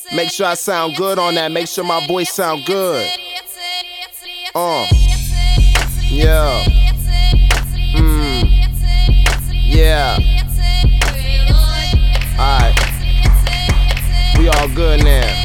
Make sure I sound good on that. Make sure my voice sound good. Yeah. Yeah. Alright. We all good now.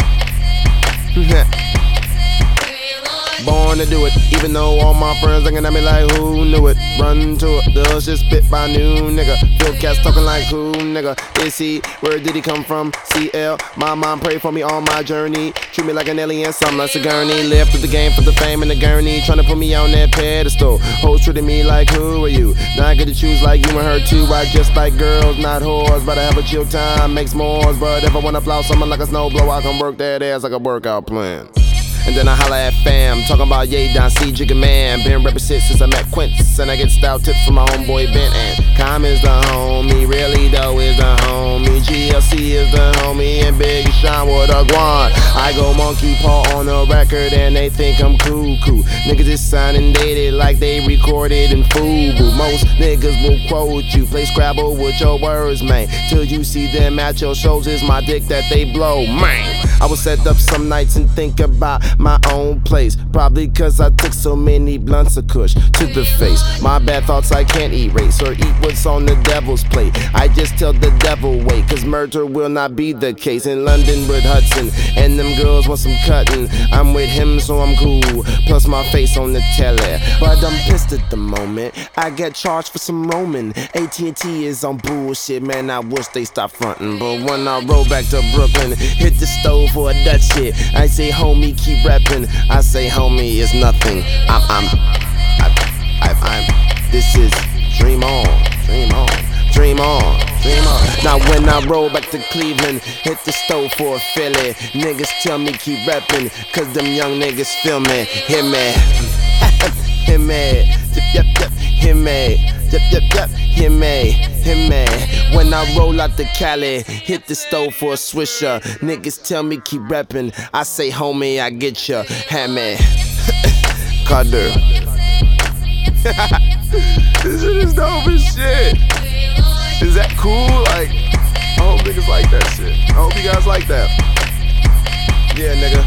Born to do it, even though all my friends looking at me like, who knew it? Run to it, the hood shit spit by new nigga. Phil cats talking like, who nigga is he? Where did he come from? CL, my mom prayed for me on my journey. Treat me like an alien, something like Sigourney. Lived through the game for the fame and the gurney. Tryna put me on that pedestal. Hoes treating me like, who are you? Now I get to choose like you and her too. I just like girls, not whores. But I have a chill time, makes more. But if I wanna flout someone like a snowblower, I can work that ass like a workout plan. And then I holla at fam, talking about Ye Don C, Jigga Man. Been reppin' shit since I met Quince, and I get style tips from my homeboy Ben. And Com is the homie, really though is the homie. GLC is the homie, and Big Sean with a guan. I go monkey paw on the record, and they think I'm cool. Niggas is signing dated like they recorded in FUBU. Most niggas will quote you, play Scrabble with your words, man. Till you see them at your shows, is my dick that they blow, man. I will set up some nights and think about my own place. Probably cause I took so many blunts of kush to the face. My bad thoughts I can't erase or eat what's on the devil's plate. I just tell the devil wait, cause murder will not be the case. In London with Hudson, and them girls want some cutting. I'm with him so I'm cool, plus my face on the telly. But I'm pissed at the moment, I get charged for some roaming. AT&T is on bullshit, man, I wish they stop frontin'. But when I roll back to Brooklyn, hit the stove for a Dutch shit, I say homie keep reppin', I say homie it's nothing. This is dream on, dream on, dream on, dream on. Now when I roll back to Cleveland, hit the stove for a Philly. Niggas tell me keep reppin', cause them young niggas feel me. Hear me, hear me, yep, hear me, yep, hear me, hear me. When I roll out the Cali, hit the stove for a swisher. Niggas tell me keep reppin', I say homie I get ya. Hammy, Carter. This shit is dope as shit. Is that cool? Like, I hope niggas like that shit. I hope you guys like that. Yeah, nigga.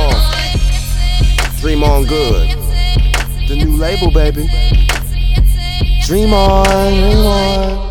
Dream on good. The new label, baby. Dream on, dream on.